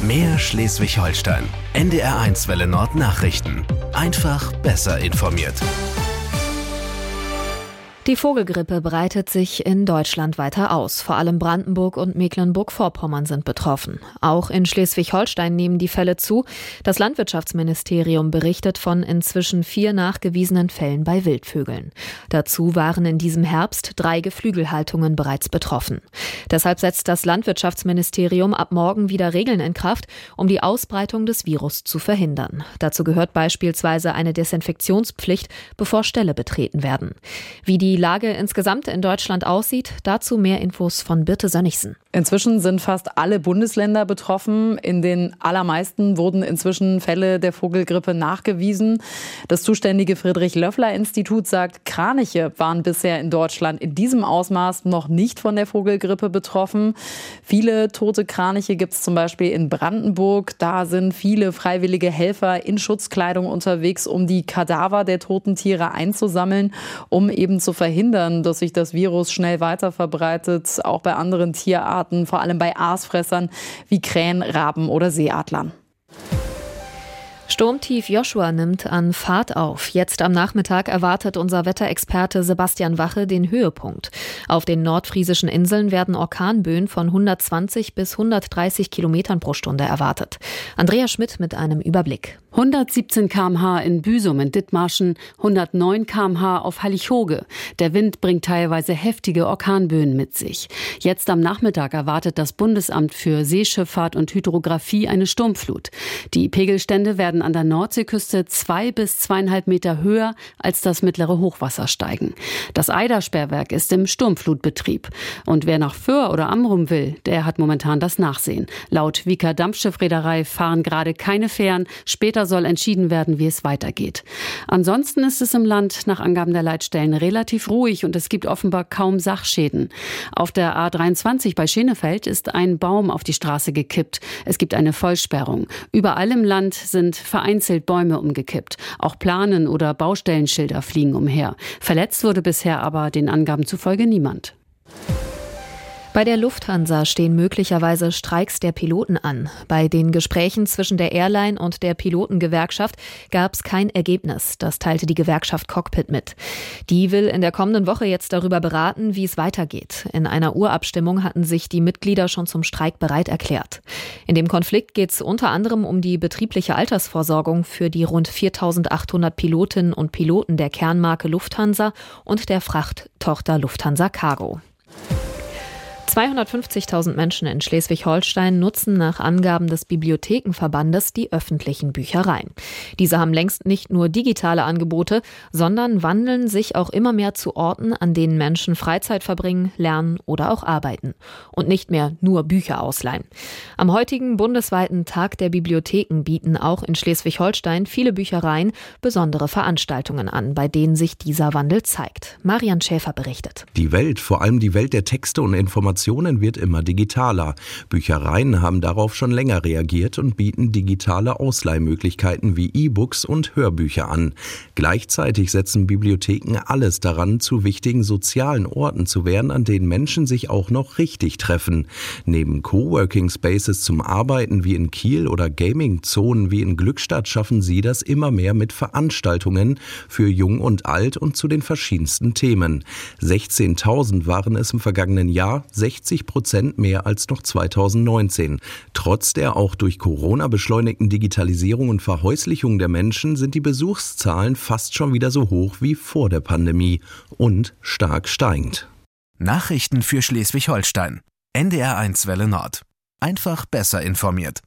Mehr Schleswig-Holstein. NDR1 Welle Nord Nachrichten. Einfach besser informiert. Die Vogelgrippe breitet sich in Deutschland weiter aus. Vor allem Brandenburg und Mecklenburg-Vorpommern sind betroffen. Auch in Schleswig-Holstein nehmen die Fälle zu. Das Landwirtschaftsministerium berichtet von inzwischen 4 nachgewiesenen Fällen bei Wildvögeln. Dazu waren in diesem Herbst 3 Geflügelhaltungen bereits betroffen. Deshalb setzt das Landwirtschaftsministerium ab morgen wieder Regeln in Kraft, um die Ausbreitung des Virus zu verhindern. Dazu gehört beispielsweise eine Desinfektionspflicht, bevor Ställe betreten werden. Wie die Lage insgesamt in Deutschland aussieht, dazu mehr Infos von Birte Sönnigsen. Inzwischen sind fast alle Bundesländer betroffen. In den allermeisten wurden inzwischen Fälle der Vogelgrippe nachgewiesen. Das zuständige Friedrich-Löffler-Institut sagt, Kraniche waren bisher in Deutschland in diesem Ausmaß noch nicht von der Vogelgrippe betroffen. Viele tote Kraniche gibt es zum Beispiel in Brandenburg. Da sind viele freiwillige Helfer in Schutzkleidung unterwegs, um die Kadaver der toten Tiere einzusammeln, um eben zu verhindern, dass sich das Virus schnell weiter verbreitet, auch bei anderen Tierarten, vor allem bei Aasfressern wie Krähen, Raben oder Seeadlern. Sturmtief Joshua nimmt an Fahrt auf. Jetzt am Nachmittag erwartet unser Wetterexperte Sebastian Wache den Höhepunkt. Auf den nordfriesischen Inseln werden Orkanböen von 120 bis 130 Kilometern pro Stunde erwartet. Andrea Schmidt mit einem Überblick. 117 km/h in Büsum in Dithmarschen, 109 km/h auf Hallig-Hoge. Der Wind bringt teilweise heftige Orkanböen mit sich. Jetzt am Nachmittag erwartet das Bundesamt für Seeschifffahrt und Hydrographie eine Sturmflut. Die Pegelstände werden an der Nordseeküste 2 bis 2,5 Meter höher als das mittlere Hochwasser steigen. Das Eider-Sperrwerk ist im Sturmflutbetrieb. Und wer nach Föhr oder Amrum will, der hat momentan das Nachsehen. Laut Wieker Dampfschiffreederei fahren gerade keine Fähren. Später soll entschieden werden, wie es weitergeht. Ansonsten ist es im Land nach Angaben der Leitstellen relativ ruhig und es gibt offenbar kaum Sachschäden. Auf der A23 bei Schenefeld ist ein Baum auf die Straße gekippt. Es gibt eine Vollsperrung. Überall im Land sind vereinzelt Bäume umgekippt. Auch Planen oder Baustellenschilder fliegen umher. Verletzt wurde bisher aber den Angaben zufolge niemand. Bei der Lufthansa stehen möglicherweise Streiks der Piloten an. Bei den Gesprächen zwischen der Airline und der Pilotengewerkschaft gab es kein Ergebnis. Das teilte die Gewerkschaft Cockpit mit. Die will in der kommenden Woche jetzt darüber beraten, wie es weitergeht. In einer Urabstimmung hatten sich die Mitglieder schon zum Streik bereit erklärt. In dem Konflikt geht es unter anderem um die betriebliche Altersvorsorgung für die rund 4.800 Pilotinnen und Piloten der Kernmarke Lufthansa und der Frachttochter Lufthansa Cargo. 250.000 Menschen in Schleswig-Holstein nutzen nach Angaben des Bibliothekenverbandes die öffentlichen Büchereien. Diese haben längst nicht nur digitale Angebote, sondern wandeln sich auch immer mehr zu Orten, an denen Menschen Freizeit verbringen, lernen oder auch arbeiten. Und nicht mehr nur Bücher ausleihen. Am heutigen bundesweiten Tag der Bibliotheken bieten auch in Schleswig-Holstein viele Büchereien besondere Veranstaltungen an, bei denen sich dieser Wandel zeigt. Marian Schäfer berichtet. Die Welt, vor allem die Welt der Texte und Informationen, wird immer digitaler. Büchereien haben darauf schon länger reagiert und bieten digitale Ausleihmöglichkeiten wie E-Books und Hörbücher an. Gleichzeitig setzen Bibliotheken alles daran, zu wichtigen sozialen Orten zu werden, an denen Menschen sich auch noch richtig treffen. Neben Coworking Spaces zum Arbeiten wie in Kiel oder Gaming-Zonen wie in Glückstadt schaffen sie das immer mehr mit Veranstaltungen für Jung und Alt und zu den verschiedensten Themen. 16.000 waren es im vergangenen Jahr, 60% mehr als noch 2019. Trotz der auch durch Corona beschleunigten Digitalisierung und Verhäuslichung der Menschen sind die Besuchszahlen fast schon wieder so hoch wie vor der Pandemie und stark steigend. Nachrichten für Schleswig-Holstein. NDR1 Welle Nord. Einfach besser informiert.